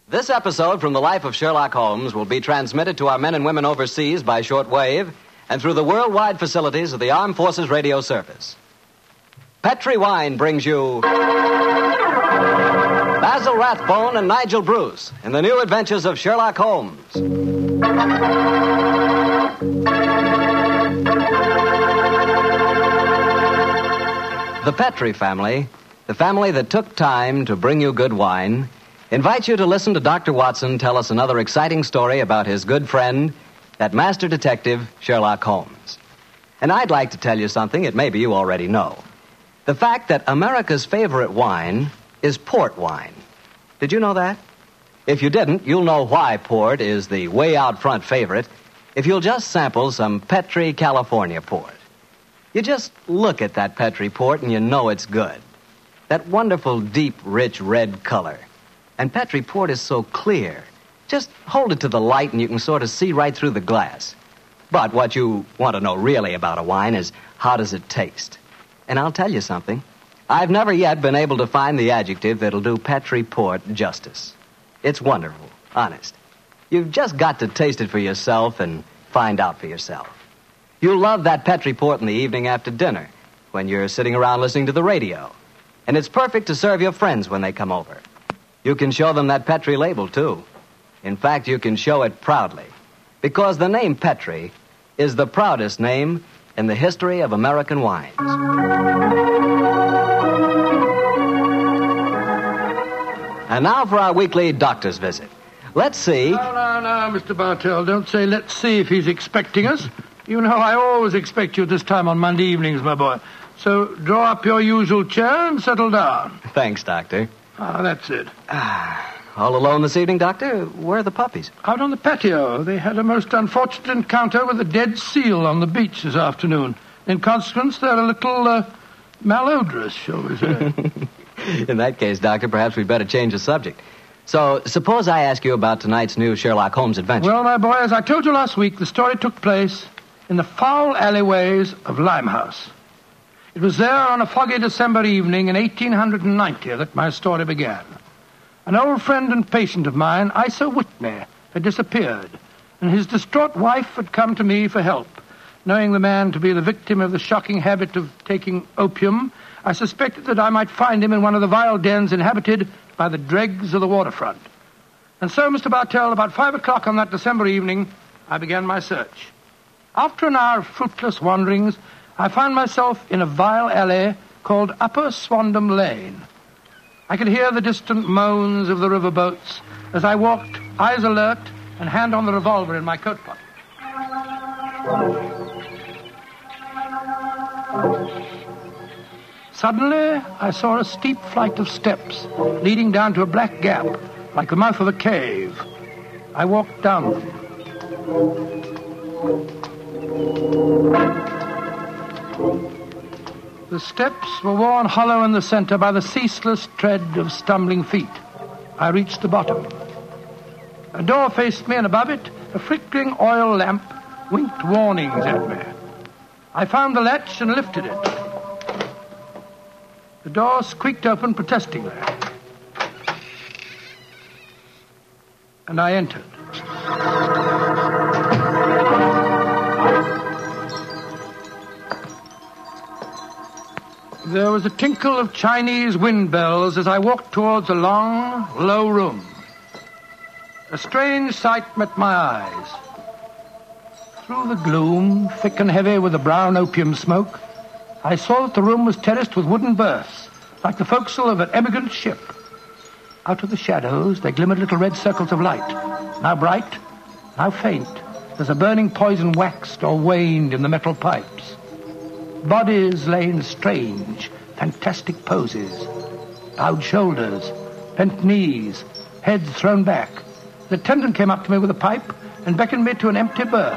This episode from the life of Sherlock Holmes will be transmitted to our men and women overseas by shortwave and through the worldwide facilities of the Armed Forces Radio Service. Petri Wine brings you Basil Rathbone and Nigel Bruce in the new adventures of Sherlock Holmes. The Petri family, the family that took time to bring you good wine, invites you to listen to Dr. Watson tell us another exciting story about his good friend, that master detective, Sherlock Holmes. And I'd like to tell you something that maybe you already know. The fact that America's favorite wine is port wine. Did you know that? If you didn't, you'll know why port is the way out front favorite if you'll just sample some Petri California port. You just look at that Petri port and you know it's good. That wonderful, deep, rich red color. And Petri port is so clear. Just hold it to the light and you can sort of see right through the glass. But what you want to know really about a wine is how does it taste? And I'll tell you something. I've never yet been able to find the adjective that'll do Petri port justice. It's wonderful, honest. You've just got to taste it for yourself and find out for yourself. You'll love that Petri port in the evening after dinner when you're sitting around listening to the radio. And it's perfect to serve your friends when they come over. You can show them that Petri label, too. In fact, you can show it proudly. Because the name Petri is the proudest name in the history of American wines. And now for our weekly doctor's visit. Let's see... No, Mr. Bartell. Don't say let's see if he's expecting us. You know I always expect you at this time on Monday evenings, my boy. So draw up your usual chair and settle down. Thanks, Doctor. That's it. All alone this evening, Doctor? Where are the puppies? Out on the patio. They had a most unfortunate encounter with a dead seal on the beach this afternoon. In consequence, they're a little malodorous, shall we say. In that case, Doctor, perhaps we'd better change the subject. So, suppose I ask you about tonight's new Sherlock Holmes adventure. Well, my boy, as I told you last week, the story took place in the foul alleyways of Limehouse. It was there on a foggy December evening in 1890 that my story began. An old friend and patient of mine, Isa Whitney, had disappeared, and his distraught wife had come to me for help. Knowing the man to be the victim of the shocking habit of taking opium, I suspected that I might find him in one of the vile dens inhabited by the dregs of the waterfront. And so, Mr. Bartell, about 5 o'clock on that December evening, I began my search. After an hour of fruitless wanderings, I found myself in a vile alley called Upper Swandam Lane. I could hear the distant moans of the riverboats as I walked, eyes alert, and hand on the revolver in my coat pocket. Suddenly, I saw a steep flight of steps leading down to a black gap, like the mouth of a cave. I walked down them. The steps were worn hollow in the center by the ceaseless tread of stumbling feet. I reached the bottom. A door faced me, and above it, a flickering oil lamp winked warnings at me. I found the latch and lifted it. The door squeaked open protestingly. And I entered. There was a tinkle of Chinese wind bells as I walked towards a long, low room. A strange sight met my eyes. Through the gloom, thick and heavy with the brown opium smoke, I saw that the room was terraced with wooden berths, like the forecastle of an emigrant ship. Out of the shadows, there glimmered little red circles of light, now bright, now faint, as the burning poison waxed or waned in the metal pipes. Bodies lay in strange, fantastic poses. Bowed shoulders, bent knees, heads thrown back. The attendant came up to me with a pipe and beckoned me to an empty berth.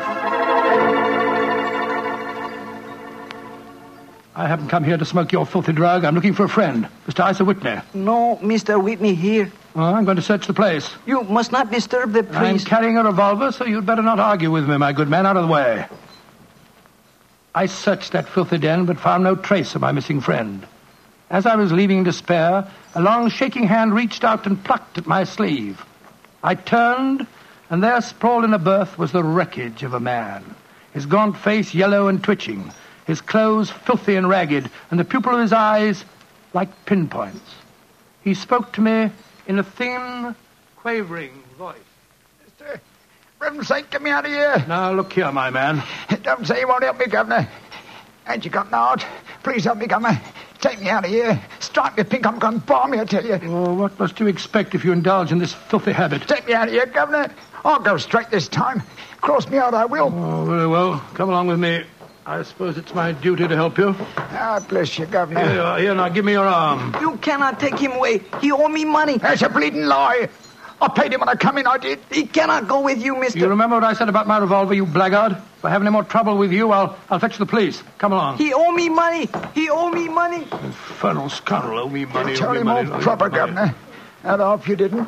I haven't come here to smoke your filthy drug. I'm looking for a friend, Mr. Isa Whitney. No, Mr. Whitney here. Well, I'm going to search the place. You must not disturb the priest. I'm carrying a revolver, so you'd better not argue with me, my good man. Out of the way. I searched that filthy den, but found no trace of my missing friend. As I was leaving in despair, a long shaking hand reached out and plucked at my sleeve. I turned, and there sprawled in a berth was the wreckage of a man, his gaunt face yellow and twitching, his clothes filthy and ragged, and the pupil of his eyes like pinpoints. He spoke to me in a thin, quavering voice. Mister, for heaven's sake, get me out of here. Now, look here, my man. Don't say you won't help me, Governor. Ain't you got an heart? Please help me, Governor. Take me out of here. Strike me pink, I'm going to bomb me, I tell you. Oh, what must you expect if you indulge in this filthy habit? Take me out of here, Governor. I'll go straight this time. Cross me out, I will. Oh, very well. Come along with me. I suppose it's my duty to help you. Ah, bless you, Governor. Here you are. Here, now, give me your arm. You cannot take him away. He owe me money. That's a bleeding lie. I paid him when I come in, I did. He cannot go with you, mister. You remember what I said about my revolver, you blackguard? If I have any more trouble with you, I'll fetch the police. Come along. He owe me money. He owe me money. Infernal scoundrel, owe me money. Tell him all proper, Governor. And I hope you didn't.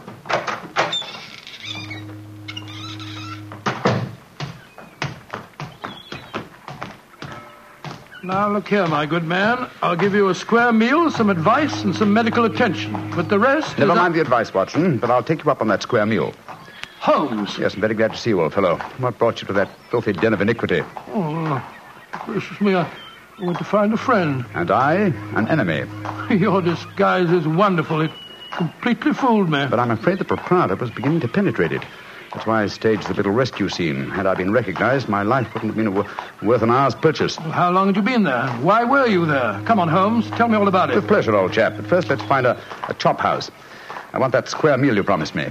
Now, look here, my good man. I'll give you a square meal, some advice, and some medical attention. But the rest Never mind the advice, Watson, but I'll take you up on that square meal. Holmes. Yes, I'm very glad to see you, old fellow. What brought you to that filthy den of iniquity? Oh, gracious me, I went to find a friend. And I, an enemy. Your disguise is wonderful. It completely fooled me. But I'm afraid the proprietor was beginning to penetrate it. That's why I staged the little rescue scene. Had I been recognized, my life wouldn't have been worth an hour's purchase. Well, how long had you been there? Why were you there? Come on, Holmes. Tell me all about it. With pleasure, old chap. But first, let's find a chop house. I want that square meal you promised me.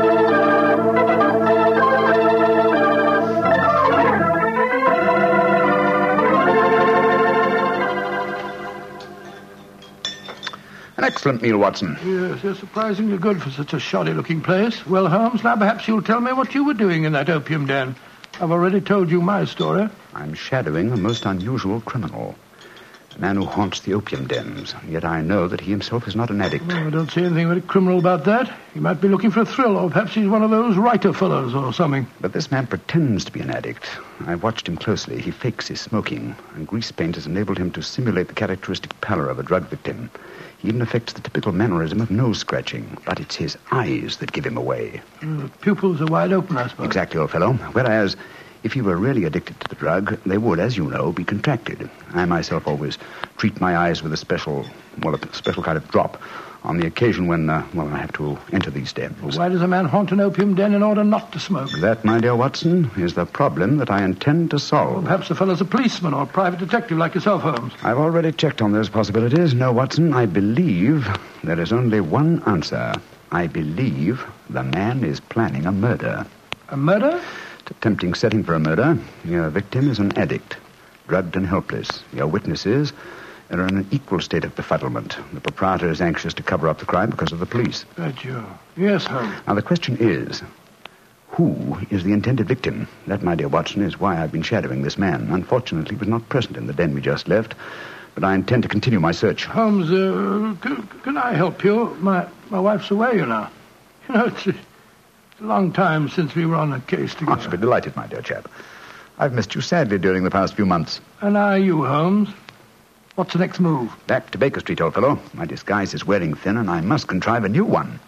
An excellent meal, Watson. Yes, they're surprisingly good for such a shoddy-looking place. Well, Holmes, now perhaps you'll tell me what you were doing in that opium den. I've already told you my story. I'm shadowing a most unusual criminal. A man who haunts the opium dens. Yet I know that he himself is not an addict. Well, I don't see anything very criminal about that. He might be looking for a thrill, or perhaps he's one of those writer fellows or something. But this man pretends to be an addict. I've watched him closely. He fakes his smoking, and grease paint has enabled him to simulate the characteristic pallor of a drug victim. He even affects the typical mannerism of nose scratching, but it's his eyes that give him away. The pupils are wide open, I suppose. Exactly, old fellow. Whereas, if he were really addicted to the drug, they would, as you know, be contracted. I myself always treat my eyes with a special kind of drop on the occasion when, I have to enter these dens. Well, why does a man haunt an opium den in order not to smoke? That, my dear Watson, is the problem that I intend to solve. Well, perhaps the fellow's a policeman or a private detective like yourself, Holmes. I've already checked on those possibilities. No, Watson, I believe there is only one answer. I believe the man is planning a murder. A murder? It's a tempting setting for a murder. Your victim is an addict, drugged and helpless. Your witnesses are in an equal state of befuddlement. The proprietor is anxious to cover up the crime because of the police. That you. Yes, Holmes. Now, the question is, who is the intended victim? That, my dear Watson, is why I've been shadowing this man. Unfortunately, he was not present in the den we just left, but I intend to continue my search. Holmes, can I help you? My wife's away, you know. You know, it's a long time since we were on a case together. I should be delighted, my dear chap. I've missed you sadly during the past few months. And are you, Holmes? What's the next move? Back to Baker Street, old fellow. My disguise is wearing thin, and I must contrive a new one.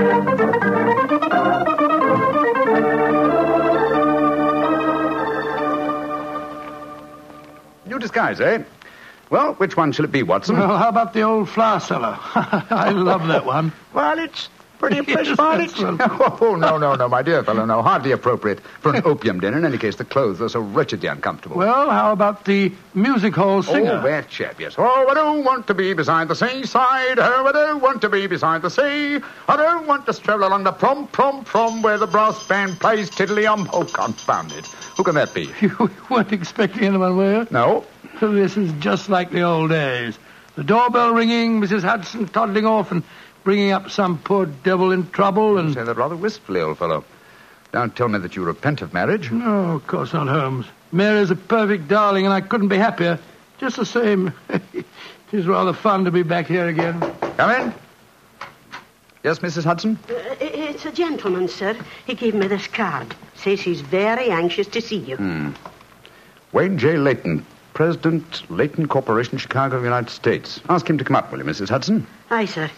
New disguise, eh? Well, which one shall it be, Watson? Well, how about the old flour cellar? I love that one. Well, it's pretty impressed Yes, about that's it. well. Oh, no, my dear fellow, no. Hardly appropriate for an opium den. In any case, the clothes are so wretchedly uncomfortable. Well, how about the music hall singer? Oh, that chap, yes. Oh, I don't want to be beside the seaside. Oh, I don't want to be beside the sea. I don't want to stroll along the prom, where the brass band plays tiddly-um. Oh, confound it. Who can that be? You weren't expecting anyone, were you? No. This is just like the old days. The doorbell ringing, Mrs. Hudson toddling off and bringing up some poor devil in trouble and... You say that rather wistfully, old fellow. Don't tell me that you repent of marriage. No, of course not, Holmes. Mary's a perfect darling, and I couldn't be happier. Just the same, it is rather fun to be back here again. Come in. Yes, Mrs. Hudson? It's a gentleman, sir. He gave me this card. Says he's very anxious to see you. Wayne J. Layton, President, Layton Corporation, Chicago, United States. Ask him to come up, will you, Mrs. Hudson? Aye, sir.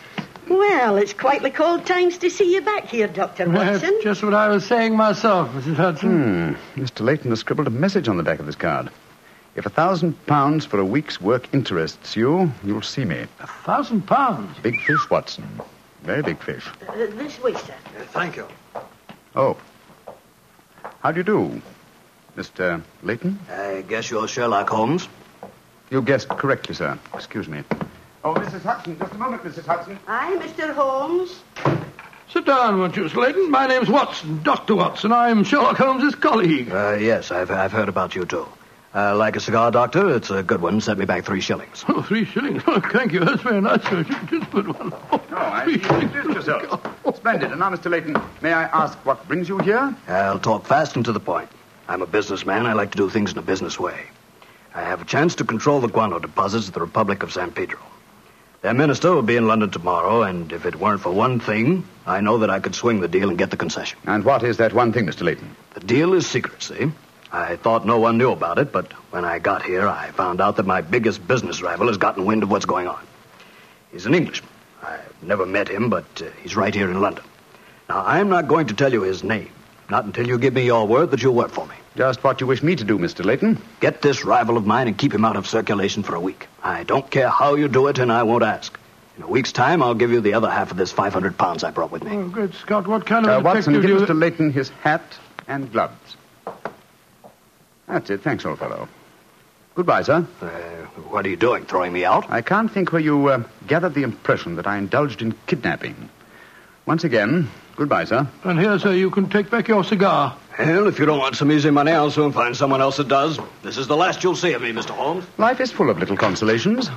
Well, it's quite the cold times to see you back here, Dr. Watson. That's just what I was saying myself, Mrs. Hudson. Mr. Leighton has scribbled a message on the back of this card. If £1,000 for a week's work interests you, you'll see me. £1,000? Big fish, Watson. Very big fish. This way, sir. Thank you. Oh. How do you do, Mr. Leighton? I guess you're Sherlock Holmes. You guessed correctly, sir. Excuse me. Oh, Mrs. Hudson, just a moment, Mrs. Hudson. Aye, Mr. Holmes. Sit down, won't you, Leighton? My name's Watson, Dr. Watson. I'm Sherlock Holmes' colleague. Yes, I've heard about you, too. Like a cigar, Doctor? It's a good one. Set me back 3 shillings. Oh, 3 shillings. Oh, thank you. That's very nice, sir. Just put one. Oh, No, I 3 shillings. introduced yourself. Splendid. And now, Mr. Leighton, may I ask what brings you here? I'll talk fast and to the point. I'm a businessman. I like to do things in a business way. I have a chance to control the guano deposits of the Republic of San Pedro. Their minister will be in London tomorrow, and if it weren't for one thing, I know that I could swing the deal and get the concession. And what is that one thing, Mr. Leighton? The deal is secret, see? I thought no one knew about it, but when I got here, I found out that my biggest business rival has gotten wind of what's going on. He's an Englishman. I've never met him, but he's right here in London. Now, I'm not going to tell you his name, not until you give me your word that you'll work for me. Just what you wish me to do, Mr. Leighton. Get this rival of mine and keep him out of circulation for a week. I don't care how you do it, and I won't ask. In a week's time, I'll give you the other half of this £500 I brought with me. Oh, great Scott. What kind of a Watson, detective give do you... Mr. Leighton his hat and gloves. That's it. Thanks, old fellow. Goodbye, sir. What are you doing, throwing me out? I can't think where you gathered the impression that I indulged in kidnapping. Once again, goodbye, sir. And here, sir, you can take back your cigar. Well, if you don't want some easy money, I'll soon find someone else that does. This is the last you'll see of me, Mr. Holmes. Life is full of little consolations.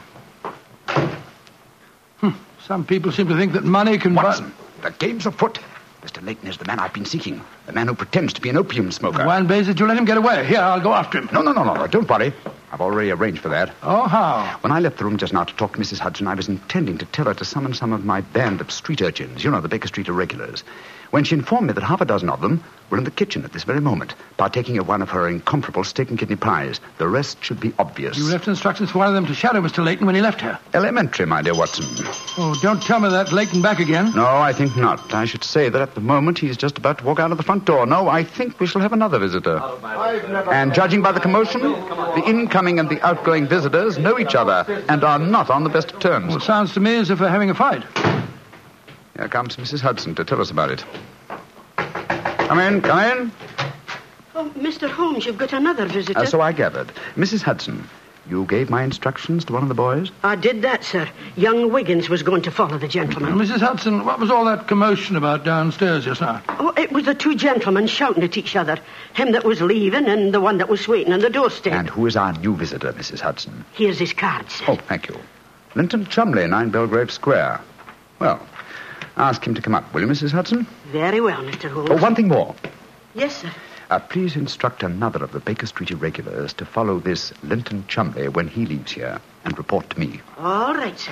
Some people seem to think that money can Watson, the game's afoot. Mr. Leighton is the man I've been seeking. The man who pretends to be an opium smoker. Why in blazes did you let him get away? Here, I'll go after him. No. Don't worry. I've already arranged for that. Oh, how? When I left the room just now to talk to Mrs. Hudson, I was intending to tell her to summon some of my band of street urchins. You know, the Baker Street irregulars. When she informed me that half a dozen of them were in the kitchen at this very moment, partaking of one of her incomparable steak and kidney pies. The rest should be obvious. You left instructions for one of them to shadow Mr. Leighton when he left here. Elementary, my dear Watson. Oh, don't tell me that Leighton back again. No, I think not. I should say that at the moment he's just about to walk out of the front door. No, I think we shall have another visitor. And judging by the commotion, the incoming and the outgoing visitors know each other and are not on the best of terms. Well, it sounds to me as if they're having a fight. Here comes Mrs. Hudson to tell us about it. Come in. Oh, Mr. Holmes, you've got another visitor. So I gathered. Mrs. Hudson, you gave my instructions to one of the boys? I did that, sir. Young Wiggins was going to follow the gentleman. Mrs. Hudson, what was all that commotion about downstairs just now? Oh, it was the 2 gentlemen shouting at each other. Him that was leaving and the one that was waiting on the doorstep. And who is our new visitor, Mrs. Hudson? Here's his card, sir. Oh, thank you. Linton Chumley, 9 Belgrave Square. Well, ask him to come up, will you, Mrs. Hudson? Very well, Mr. Holmes. Oh, one thing more. Yes, sir. Please instruct another of the Baker Street irregulars to follow this Linton Chumley when he leaves here and report to me. All right, sir.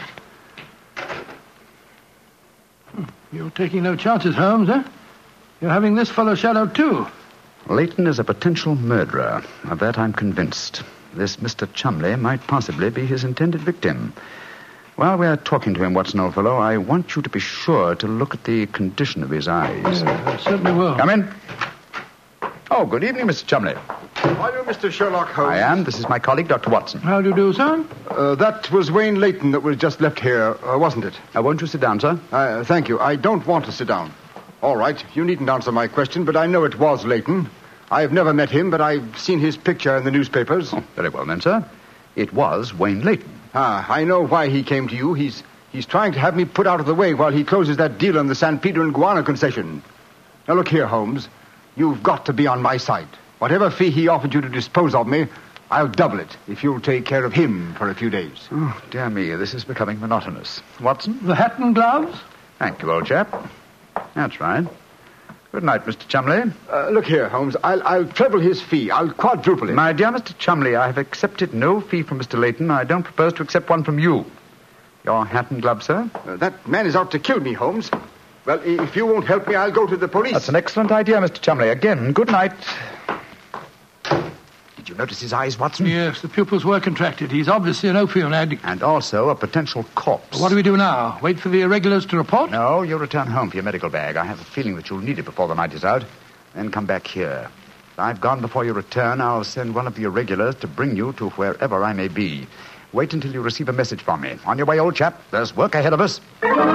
You're taking no chances, Holmes, eh? You're having this fellow shadowed, too. Leighton is a potential murderer. Of that I'm convinced. This Mr. Chumley might possibly be his intended victim. While we're talking to him, Watson, old fellow, I want you to be sure to look at the condition of his eyes. Yeah, I certainly will. Come in. Oh, good evening, Mr. Chumley. Are you Mr. Sherlock Holmes? I am. This is my colleague, Dr. Watson. How do you do, sir? That was Wayne Leighton that was just left here, wasn't it? Won't you sit down, sir? Thank you. I don't want to sit down. All right, you needn't answer my question, but I know it was Leighton. I've never met him, but I've seen his picture in the newspapers. Oh, very well then, sir. It was Wayne Leighton. I know why he came to you. He's trying to have me put out of the way while he closes that deal on the San Pedro and Guana concession. Now, look here, Holmes. You've got to be on my side. Whatever fee he offered you to dispose of me, I'll double it if you'll take care of him for a few days. Oh, dear me, this is becoming monotonous. Watson? The hat and gloves? Thank you, old chap. That's right. Good night, Mr. Chumley. Look here, Holmes. I'll treble his fee. I'll quadruple it. My dear Mr. Chumley, I have accepted no fee from Mr. Leighton. I don't propose to accept one from you. Your hat and gloves, sir? That man is out to kill me, Holmes. Well, if you won't help me, I'll go to the police. That's an excellent idea, Mr. Chumley. Again, good night. Did you you notice his eyes, Watson? Yes, the pupils were contracted. He's obviously an opium addict. And also a potential corpse. What do we do now? Wait for the irregulars to report? No, you'll return home for your medical bag. I have a feeling that you'll need it before the night is out. Then come back here. If I've gone before you return, I'll send one of the irregulars to bring you to wherever I may be. Wait until you receive a message from me. On your way, old chap. There's work ahead of us.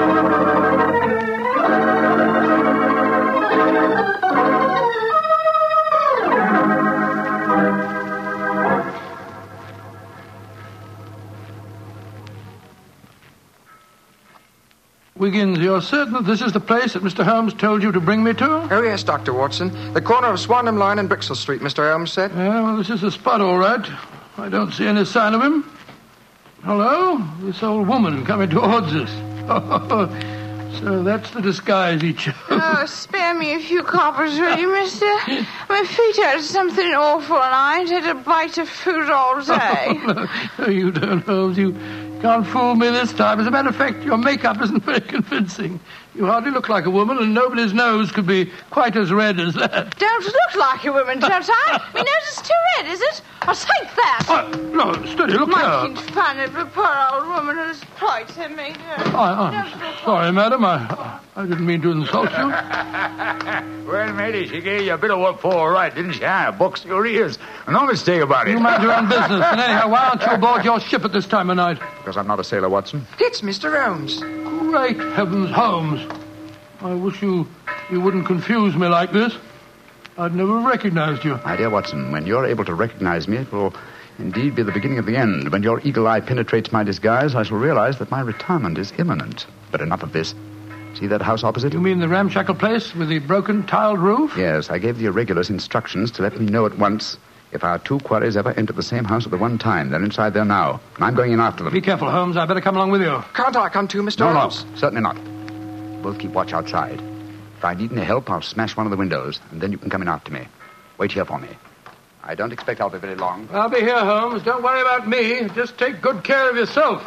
Wiggins, you're certain that this is the place that Mr. Holmes told you to bring me to? Oh, yes, Dr. Watson. The corner of Swanham Line and Brixell Street, Mr. Holmes said. Yeah, well, this is the spot, all right. I don't see any sign of him. Hello? This old woman coming towards us. So that's the disguise he chose. Oh, spare me a few coppers, will you, mister? My feet hurt something awful, and I ain't had a bite of food all day. No, you don't, Holmes. You can't fool me this time. As a matter of fact, your makeup isn't very convincing. You hardly look like a woman, and nobody's nose could be quite as red as that. Don't look like a woman, don't I? My nose is too red, is it? I'll take that. No, steady, look Making here. fun of a poor old woman whose plight I made her. I'm sorry, madam. I didn't mean to insult you. Well, matey, she gave you a bit of what for, all right, didn't she? Boxed your ears. No mistake about it. You mind your own business. And anyhow, why aren't you aboard your ship at this time of night? Because I'm not a sailor, Watson. It's Mr. Holmes. Great heavens, Holmes. I wish you wouldn't confuse me like this. I'd never recognized you. My dear Watson, when you're able to recognize me, it will indeed be the beginning of the end. When your eagle eye penetrates my disguise, I shall realize that my retirement is imminent. But enough of this. See that house opposite? You mean the ramshackle place with the broken tiled roof? Yes, I gave the irregulars instructions to let me know at once if our two quarries ever enter the same house at the one time. They're inside there now, and I'm going in after them. Be careful, Holmes. I better come along with you. Can't I come too, Mr. No, Holmes? certainly not. We'll keep watch outside. If I need any help, I'll smash one of the windows, and then you can come in after me. Wait here for me. I don't expect I'll be very long. I'll be here, Holmes. Don't worry about me. Just take good care of yourself.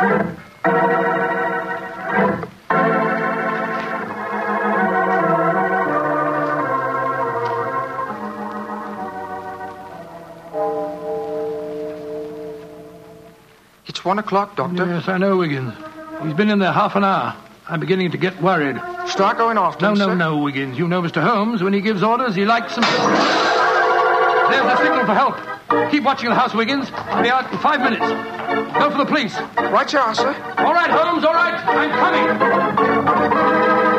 It's 1 o'clock, Doctor. Yes, I know, Wiggins. He's been in there half an hour. I'm beginning to get worried. Start going after him, sir. No, Wiggins. You know Mr. Holmes. When he gives orders, he likes them. There's the signal for help. Keep watching the house, Wiggins. I'll be out in 5 minutes. Go for the police. Right you are, sir. All right, Holmes, all right. I'm coming.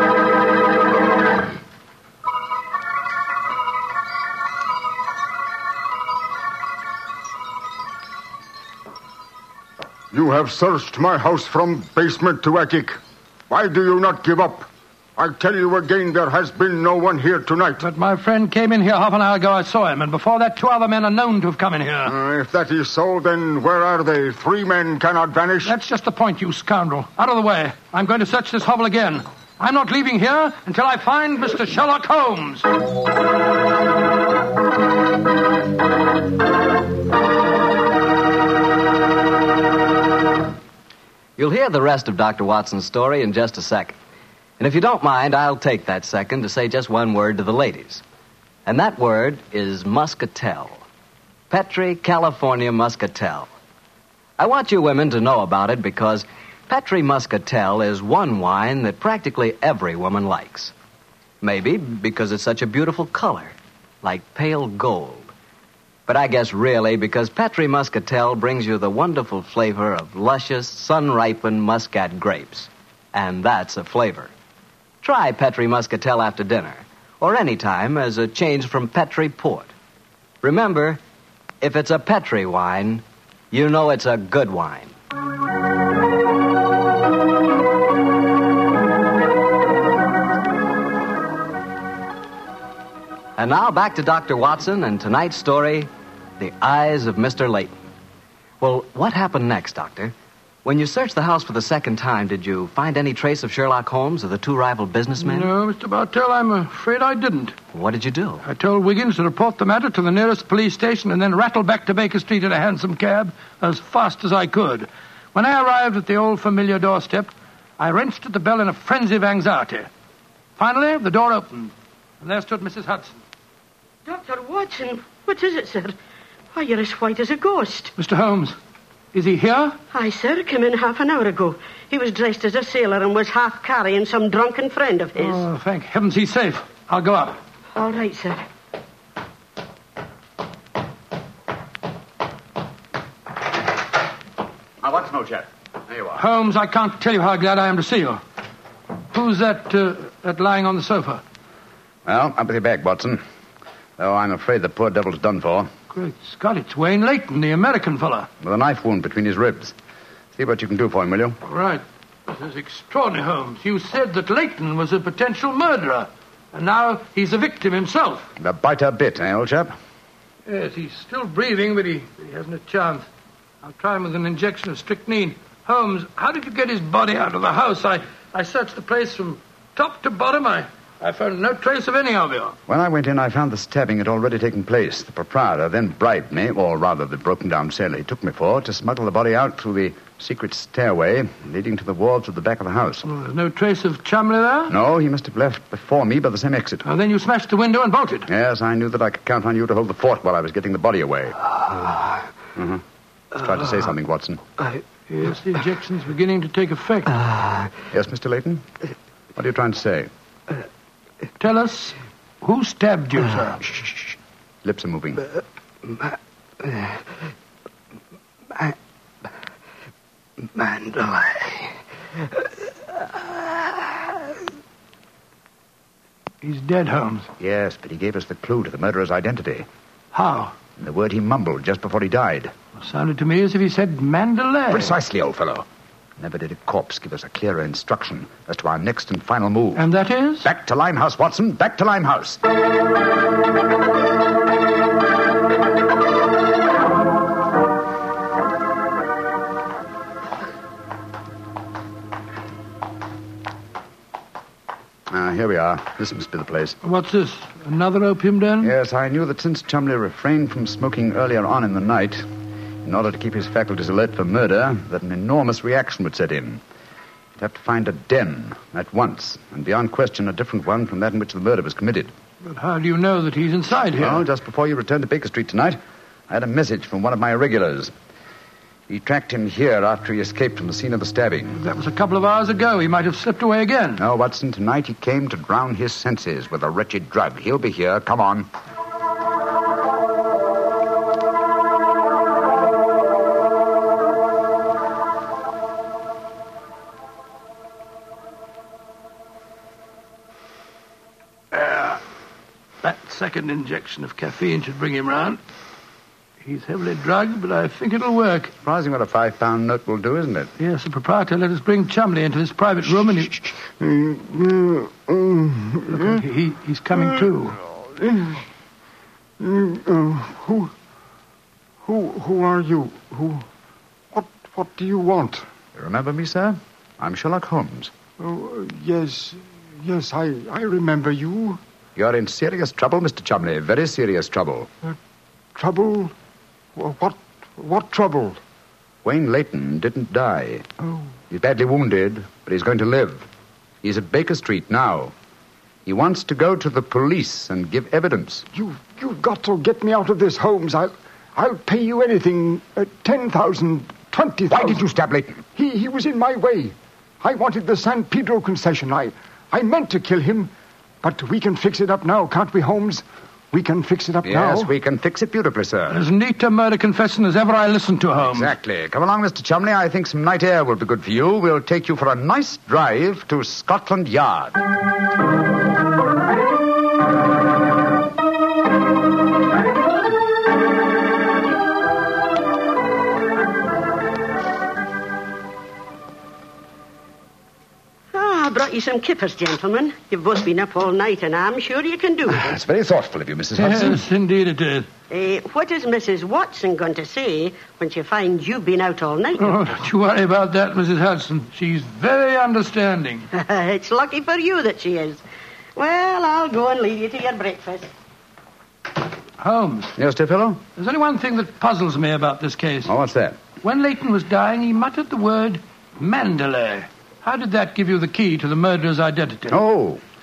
You have searched my house from basement to attic. Why do you not give up? I tell you again, there has been no one here tonight. But my friend came in here half an hour ago. I saw him, and before that, 2 other men are known to have come in here. If that is so, then where are they? 3 men cannot vanish. That's just the point, you scoundrel. Out of the way. I'm going to search this hovel again. I'm not leaving here until I find Mr. Sherlock Holmes. You'll hear the rest of Dr. Watson's story in just a second. And if you don't mind, I'll take that second to say just one word to the ladies. And that word is muscatel. Petri California Muscatel. I want you women to know about it because Petri Muscatel is one wine that practically every woman likes. Maybe because it's such a beautiful color, like pale gold. But I guess really because Petri Muscatel brings you the wonderful flavor of luscious, sun-ripened muscat grapes. And that's a flavor. Try Petri Muscatel after dinner, or any time as a change from Petri Port. Remember, if it's a Petri wine, you know it's a good wine. And now back to Dr. Watson and tonight's story, The Eyes of Mr. Layton. Well, what happened next, Doctor? When you searched the house for the second time, did you find any trace of Sherlock Holmes or the 2 rival businessmen? No, Mr. Bartell, I'm afraid I didn't. What did you do? I told Wiggins to report the matter to the nearest police station and then rattle back to Baker Street in a hansom cab as fast as I could. When I arrived at the old familiar doorstep, I wrenched at the bell in a frenzy of anxiety. Finally, the door opened, and there stood Mrs. Hudson. Dr. Watson, what is it, sir? Why, you're as white as a ghost. Mr. Holmes, is he here? Aye, sir. Came in half an hour ago. He was dressed as a sailor and was half carrying some drunken friend of his. Oh, thank heavens he's safe. I'll go up. All right, sir. Now, what's no chap? There you are. Holmes, I can't tell you how glad I am to see you. Who's that lying on the sofa? Well, up with your bag, Watson. Though I'm afraid the poor devil's done for. Great Scott, it's Wayne Layton, the American fella. With a knife wound between his ribs. See what you can do for him, will you? Right. This is extraordinary, Holmes. You said that Layton was a potential murderer. And now he's a victim himself. The biter bit, eh, old chap? Yes, he's still breathing, but he hasn't a chance. I'll try him with an injection of strychnine. Holmes, how did you get his body out of the house? I searched the place from top to bottom. I found no trace of any of you. When I went in, I found the stabbing had already taken place. The proprietor then bribed me, or rather the broken-down sailor he took me for, to smuggle the body out through the secret stairway leading to the wharves of the back of the house. Oh, there's no trace of Chumley there? No, he must have left before me by the same exit. And then you smashed the window and bolted? Yes, I knew that I could count on you to hold the fort while I was getting the body away. Try to say something, Watson. Yes, the injection's beginning to take effect. Yes, Mr. Layton? What are you trying to say? Tell us, who stabbed you, sir? Shh. Lips are moving. Mandalay. He's dead, Holmes. Yes, but he gave us the clue to the murderer's identity. How? The word he mumbled just before he died. Sounded to me as if he said Mandalay. Precisely, old fellow. Never did a corpse give us a clearer instruction as to our next and final move. And that is? Back to Limehouse, Watson. Back to Limehouse. Here we are. This must be the place. What's this? Another opium den? Yes, I knew that since Chumley refrained from smoking earlier on in the night, in order to keep his faculties alert for murder, that an enormous reaction would set in. He'd have to find a den at once, and beyond question a different one from that in which the murder was committed. But how do you know that he's inside here? Well, just before you returned to Baker Street tonight, I had a message from one of my regulars. He tracked him here after he escaped from the scene of the stabbing. That was a couple of hours ago. He might have slipped away again. No, Watson, tonight he came to drown his senses with a wretched drug. He'll be here. Come on. That second injection of caffeine should bring him round. He's heavily drugged, but I think it'll work. Surprising what a £5 note will do, isn't it? Yes, the proprietor let us bring Chumley into his private room and Look, he's coming too. Who are you? What do you want? You remember me, sir? I'm Sherlock Holmes. Oh, yes, I remember you. You're in serious trouble, Mr. Chumley. Very serious trouble. Trouble? What trouble? Wayne Layton didn't die. Oh. He's badly wounded, but he's going to live. He's at Baker Street now. He wants to go to the police and give evidence. You've got to get me out of this, Holmes. I'll pay you anything. 10,000, 20,000. Why did you stab Layton? He was in my way. I wanted the San Pedro concession. I meant to kill him, but we can fix it up now, can't we, Holmes? We can fix it up now. Yes, we can fix it beautifully, sir. As neat a murder confession as ever I listened to, Holmes. Exactly. Come along, Mr. Chumley. I think some night air will be good for you. We'll take you for a nice drive to Scotland Yard. I brought you some kippers, gentlemen. You've both been up all night, and I'm sure you can do it. It's very thoughtful of you, Mrs. Hudson. Yes, indeed it is. What is Mrs. Watson going to say when she finds you've been out all night? Oh, don't you worry about that, Mrs. Hudson. She's very understanding. It's lucky for you that she is. Well, I'll go and leave you to your breakfast. Holmes. Yes, dear fellow? There's only one thing that puzzles me about this case. Oh, what's that? When Layton was dying, he muttered the word Mandalay. How did that give you the key to the murderer's identity? Oh,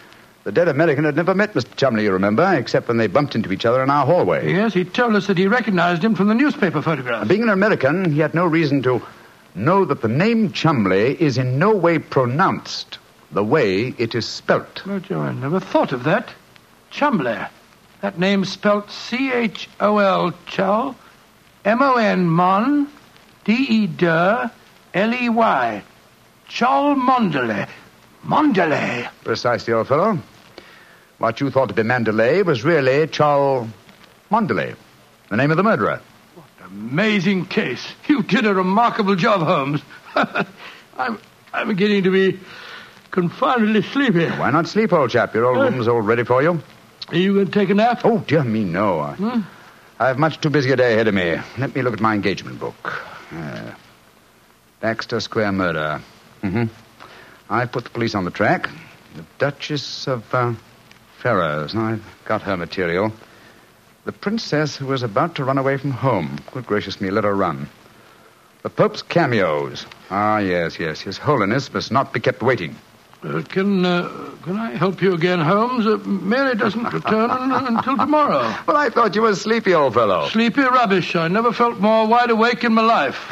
The dead American had never met Mr. Chumley, you remember, except when they bumped into each other in our hallway. Yes, he told us that he recognized him from the newspaper photograph. Being an American, he had no reason to know that the name Chumley is in no way pronounced the way it is spelt. Oh, Joe, I never thought of that. Chumley. That name's spelt C-H-O-L, Chol, M-O-N, Mon, D-E-D, L-E-Y. Cholmondeley. Mondeley. Precisely, old fellow. What you thought to be Mandalay was really Cholmondeley, the name of the murderer. What an amazing case. You did a remarkable job, Holmes. I'm beginning to be confoundedly sleepy. Why not sleep, old chap? Your old room's all ready for you. Are you going to take a nap? Oh, dear me, no. I have much too busy a day ahead of me. Let me look at my engagement book. Baxter Square murder. I've put the police on the track. The Duchess of Ferrers. Now, I've got her material. The princess who was about to run away from home. Good gracious me, let her run. The Pope's cameos. Ah, yes. His Holiness must not be kept waiting. Can I help you again, Holmes? Mary doesn't return until tomorrow. Well, I thought you were sleepy, old fellow. Sleepy rubbish. I never felt more wide awake in my life.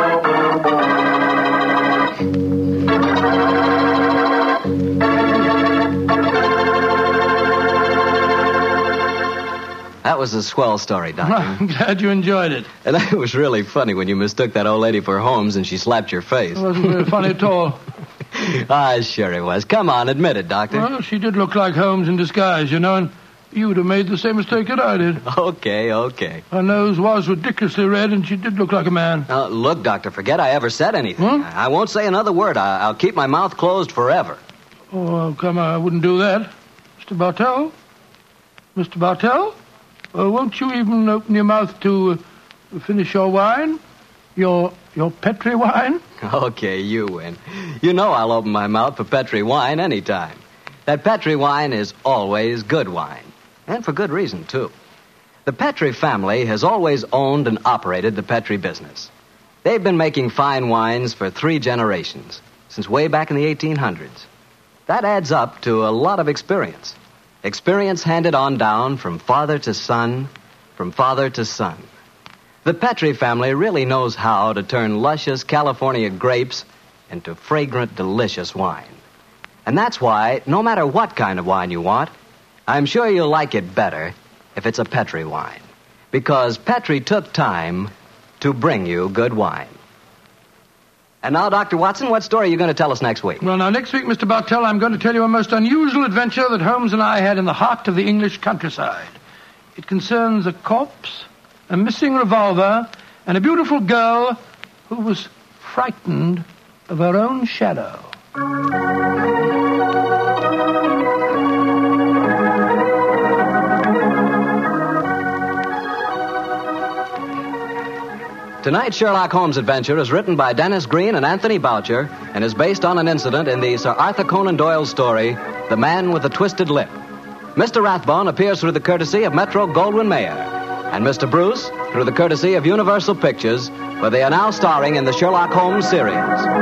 That was a swell story, Doctor. I'm glad you enjoyed it. And it was really funny when you mistook that old lady for Holmes and she slapped your face. It wasn't very funny at all. Sure it was. Come on, admit it, Doctor. Well, she did look like Holmes in disguise, you know, and you would have made the same mistake that I did. Okay. Her nose was ridiculously red, and she did look like a man. Look, Doctor, forget I ever said anything. I won't say another word. I'll keep my mouth closed forever. Oh, come on, I wouldn't do that. Mr. Bartell? Mr. Bartell? Won't you even open your mouth to finish your wine? Your Petri wine? Okay, you win. You know I'll open my mouth for Petri wine anytime. That Petri wine is always good wine. And for good reason, too. The Petri family has always owned and operated the Petri business. They've been making fine wines for 3 generations, since way back in the 1800s. That adds up to a lot of experience. Experience handed on down from father to son, from father to son. The Petri family really knows how to turn luscious California grapes into fragrant, delicious wine. And that's why, no matter what kind of wine you want, I'm sure you'll like it better if it's a Petri wine. Because Petri took time to bring you good wine. And now, Dr. Watson, what story are you going to tell us next week? Well, now, next week, Mr. Bartell, I'm going to tell you a most unusual adventure that Holmes and I had in the heart of the English countryside. It concerns a corpse, a missing revolver, and a beautiful girl who was frightened of her own shadow. Tonight's Sherlock Holmes adventure is written by Dennis Green and Anthony Boucher and is based on an incident in the Sir Arthur Conan Doyle story, The Man with the Twisted Lip. Mr. Rathbone appears through the courtesy of Metro-Goldwyn-Mayer, and Mr. Bruce through the courtesy of Universal Pictures, where they are now starring in the Sherlock Holmes series.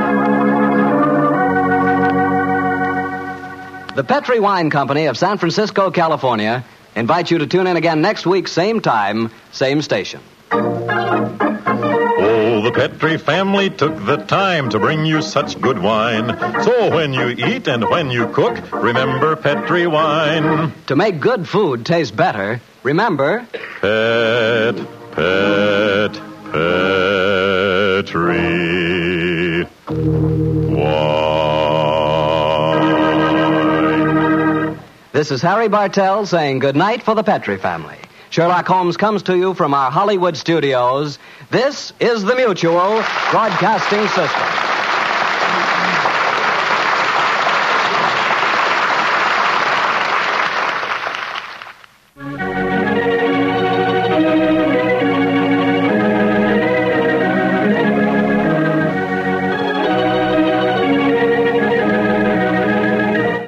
The Petri Wine Company of San Francisco, California, invites you to tune in again next week, same time, same station. The Petri family took the time to bring you such good wine. So when you eat and when you cook, remember Petri wine. To make good food taste better, remember... Petri wine. This is Harry Bartell saying good night for the Petri family. Sherlock Holmes comes to you from our Hollywood studios. This is the Mutual Broadcasting System.